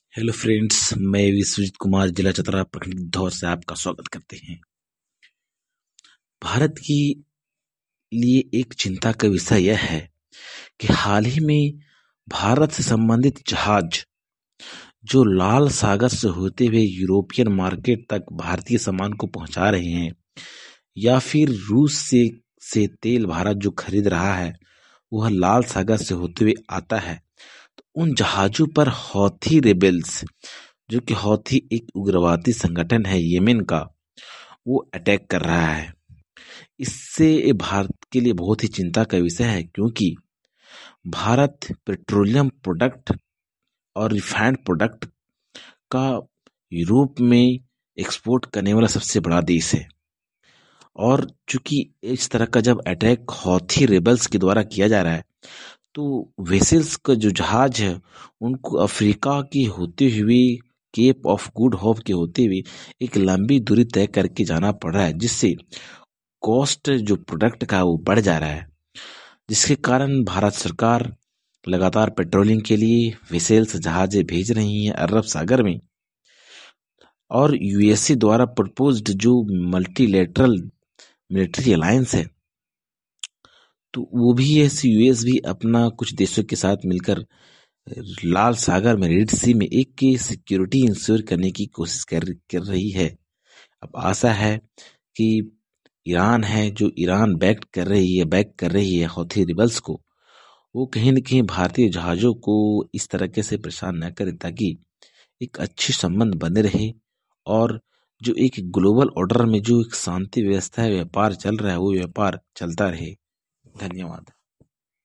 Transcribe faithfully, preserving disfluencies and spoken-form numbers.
Hello friends, मैं विश्वजीत कुमार जिला चतरा प्रखंड धौर से आपका स्वागत करते हैं। भारत की लिए एक चिंता का विषय यह है कि हाल ही में भारत से संबंधित जहाज जो लाल सागर से होते हुए यूरोपियन मार्केट तक भारतीय सामान को पहुंचा रहे हैं या फिर रूस से से तेल भारत जो खरीद रहा है वह लाल सागर से होते हुए आता है, तो उन जहाजों पर हौथी रेबेल्स, जो कि हौथी एक उग्रवादी संगठन है येमेन का, वो अटैक कर रहा है। इससे भारत के लिए बहुत ही चिंता का विषय है, क्योंकि भारत पेट्रोलियम प्रोडक्ट और रिफाइंड प्रोडक्ट का यूरोप में एक्सपोर्ट करने वाला सबसे बड़ा देश है। और चूंकि इस तरह का जब अटैक हौथी रेबल्स के द्वारा किया जा रहा है, तो वेसल्स का जो जहाज है उनको अफ्रीका की होते हुए केप ऑफ गुड होप के होते हुए एक लंबी दूरी तय करके जाना पड़ रहा है, जिससे कॉस्ट जो प्रोडक्ट का वो बढ़ जा रहा है, जिसके कारण भारत सरकार लगातार पेट्रोलिंग के लिए वेसल्स जहाजें भेज रही हैं अरब सागर में। और यूएसए द्वारा प्रपोज्ड जो मल्टीलेटरल मिलिट्री अलायंस है, तो वो भी ऐसे यूएस भी अपना कुछ देशों के साथ मिलकर लाल सागर में रेड सी में एक की सिक्योरिटी इंश्योर करने की कोशिश कर कर रही है। अब आशा है कि ईरान है जो ईरान बैक कर रही है बैक कर रही है हौथी रिबल्स को, वो कहीं न कहीं भारतीय जहाजों को इस तरीके से परेशान न करे, ताकि एक अच्छी संबंध बने रहे और जो एक ग्लोबल ऑर्डर में जो एक शांति व्यवस्था है, व्यापार चल रहा है, वो व्यापार चलता रहे। धन्यवाद।